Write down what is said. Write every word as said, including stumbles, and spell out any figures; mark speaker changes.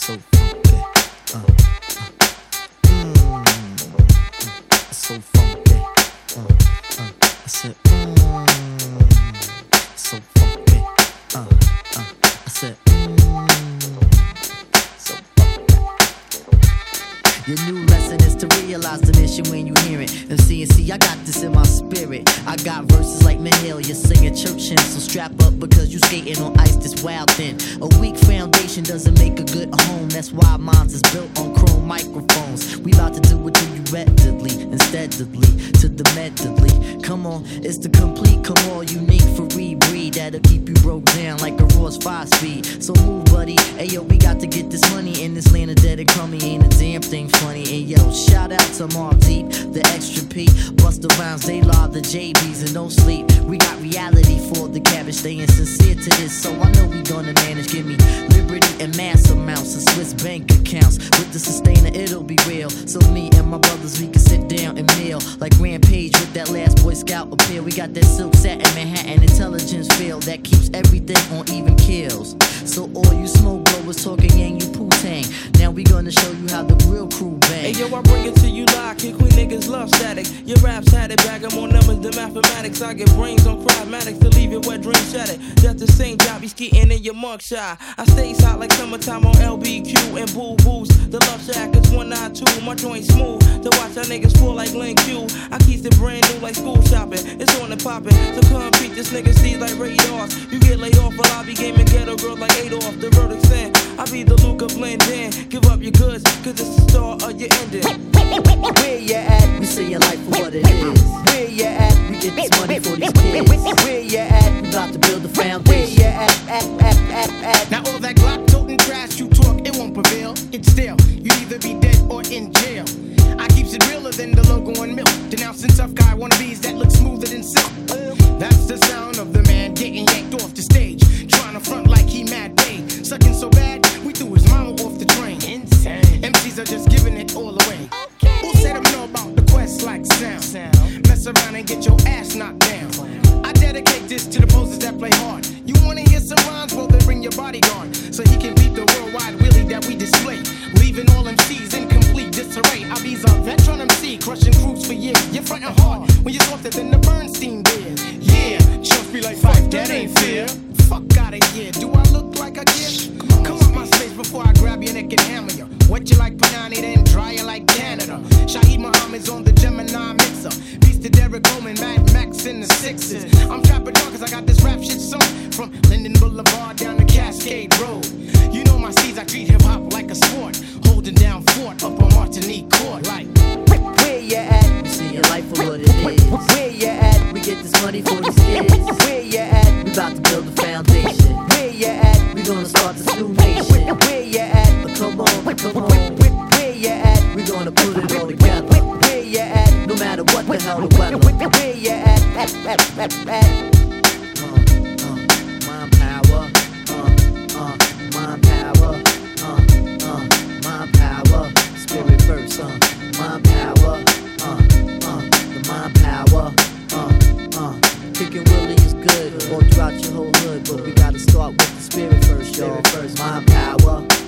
Speaker 1: so funky. Uh, uh, mm, so funky. Uh, uh, I said, mmm, so funky. Uh, uh, I said, mmm, so funky. Your new lesson is to realize the mission when you hear it. And see and see, I got this in my spirit. I got verses like Mahalia singing church hymns. So strap up because you skating on ice this wild thin. A weak foundation doesn't make a good home. That's why mine's is built on chrome microphones. We about to do it to you readily, insteadly, to the medley. Come on, it's the complete, come on, unique free breed that'll keep you broke down like a Ross five speed. So move, buddy. Ayo, we got to get this money in this land of dead and crummy. Ain't a damn thing funny. And yo, shout out to Mark Deep, the extra P, Busta Rhymes, they law the J Bs and no sleep. We got reality for the cabbage, staying sincere to this, so I know we gonna manage. Give me liberty and mass amounts of Swiss bank accounts. With the sustainer, it'll be real. So me and my brothers, we can sit down and meal like Rampage with that last Boy Scout appeal. We got that silk satin Manhattan intelligence feel that keeps everything on even kills. So all you smoke blowers talking yang, you poo-tang. Now we gonna show you how the real crew bang.
Speaker 2: Hey yo, I bring it to you live, King Queen niggas love static. Your raps had it, bag 'em on numbers, the mathematics. I get brains on cryptomatics to leave it where dreams shattered. Just the same job, be skeeting in your mugshot. I stay hot like summertime on L B Q and Boo Boos. The Love Shack is one nine two, my joint smooth. To watch our niggas fall like Link Q. I keep it brand new like school shopping. It's on and popping, so come beat this nigga see like radars. You get laid off while I be gaming ghetto girls like Adolf. The verdict saying I be the Luca blend in. Give up your goods, cause it's the start of your ending.
Speaker 1: Where you at? We see your life for what it is. Where you at? We get this money for these kids. Where you at? We about to build a foundation. Where you at? At, at, at, at.
Speaker 3: Now all that Glock toting trash you talk, it won't prevail. It's still, you either be dead or in jail. I keeps it realer than the logo on milk. Denouncing tough guy wannabes that look smoother than silk. That's the sound of the man getting yanked off the stage, trying to front like he mad paid. Sucking so bad, we threw his mama off the train. Insane. M Cs are just giving it all away. Okay. Who said them know about the quest like sound? sound? Mess around and get your ass knocked down. I dedicate this to the posers that play hard. You wanna hear some rhymes? Well, then bring your bodyguard, so he can beat the worldwide wheelie that we display, leaving all M Cs in complete disarray. I be's a veteran M C, crushing crews for years. You're frontin' hard when you're softer than the Bernstein beers. Yeah, chumps be like Fife, that ain't fair. Fuck outta here, do I look like I get? Come on my space before I grab your neck and hammer you. Wet you like Panani, then dry you like Canada. Shaheed Muhammad's on the Gemini mixer. Beast to Derek Coleman, Mad Max in the sixes. I'm trapping dog cause I got this rap shit song from Linden Boulevard down to Cascade Road. You know my C's, I treat hip hop like a sport. Holding down fort up on Martinique Court. Like,
Speaker 1: where you at? We see your life for what it is. Where you at? We get this money for these kids. Where you at? We about to build a foundation. Where you at? We gonna start this new nation. Where you at? But come on, come on. Where you at? We gonna put it all together. Where you at? No matter what the hell the weather. Where you at? At, at, at, at. Uh, uh, mind power. Uh, uh, mind power. Uh, uh, mind power. Spirit first. Uh, mind power. Uh, uh, the mind power. Uh, uh. Kicking Willie is good, or throughout your whole hood, but we gotta start with the spirit first, y'all. First, mind power.